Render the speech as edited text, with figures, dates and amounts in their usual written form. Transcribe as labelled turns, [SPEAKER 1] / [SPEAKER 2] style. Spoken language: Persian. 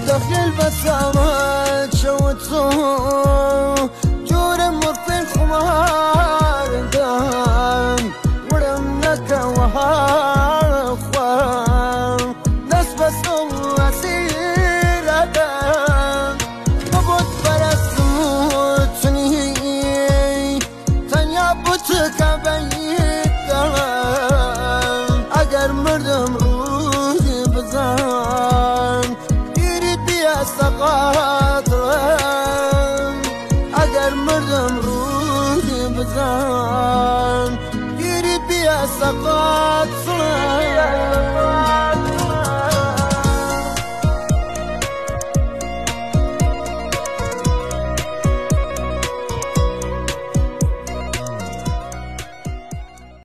[SPEAKER 1] دخل بسامت شوتو جور مرفين خمار دان ورم نكا وهار خوار ناس بسو اسير دان مبود برسوتني تنيا بوتكا بيت دان اگر مردم روحي بزان يريد بيا سقاط اگر مردم روحي بزان يريد بيا سقاط